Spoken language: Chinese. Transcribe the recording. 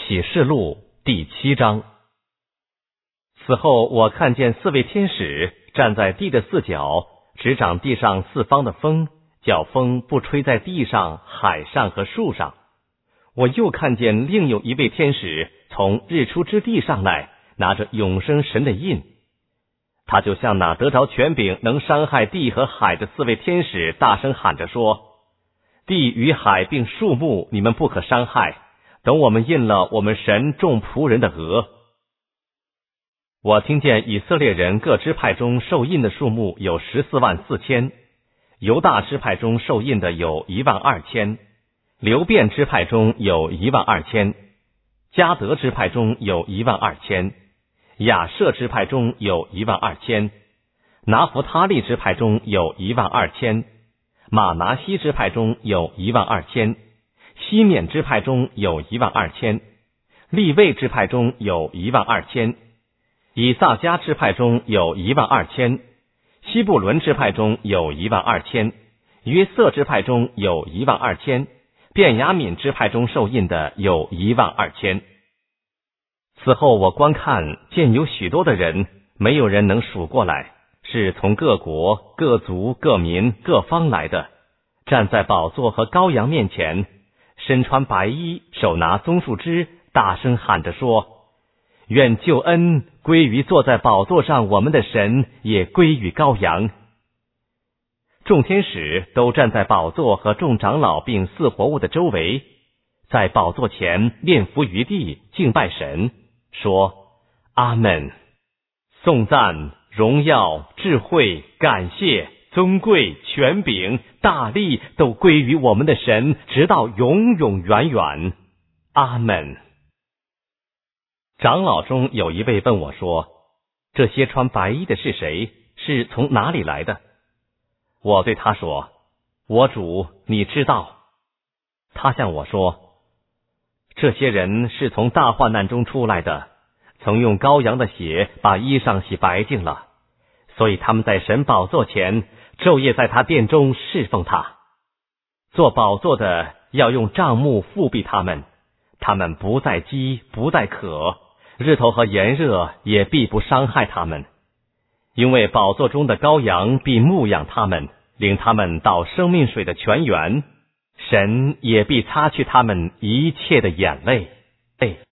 启示录第7章。此后我看见4位天使站在地的4角，执掌地上4方的风，叫风不吹在地上、海上和树上。我又看见另有1位天使从日出之地上来，拿着永生神的印。他就向那得着权柄能伤害地和海的4位天使大声喊着说：地与海并树木你们不可伤害，等我们印了我们神众仆人的额。我听见以色列人各支派中受印的数目有14万4千，犹大支派中受印的有1万2千，流便支派中有1万2千，迦得支派中有1万2千，亚设支派中有1万2千，拿弗他利支派中有1万2千，马拿西支派中有1万2千，西缅支派中有1万2千，利未支派中有1万2千，以萨迦支派中有1万2千，西布伦支派中有1万2千，约瑟支派中有1万2千，便雅悯支派中受印的有1万2千。此后我观看，见有许多的人，没有人能数过来，是从各国、各族、各民、各方来的，站在宝座和羔羊面前，身穿白衣，手拿棕树枝，大声喊着说：愿救恩归于坐在宝座上我们的神，也归于羔羊。众天使都站在宝座和众长老并4活物的周围，在宝座前面伏于地，敬拜神，说：阿们！颂赞、荣耀、智慧、感谢、尊贵、权柄、大力都归于我们的神，直到永永远远。阿们！长老中有1位问我说：这些穿白衣的是谁？是从哪里来的？我对他说：我主，你知道。他向我说：这些人是从大患难中出来的，曾用羔羊的血把衣裳洗白净了，所以他们在神宝座前昼夜在他殿中侍奉他。做宝座的要用帐幕覆庇他们，他们不再饥，不再渴，日头和炎热也必不伤害他们，因为宝座中的羔羊必牧养他们，领他们到生命水的泉源，神也必擦去他们一切的眼泪。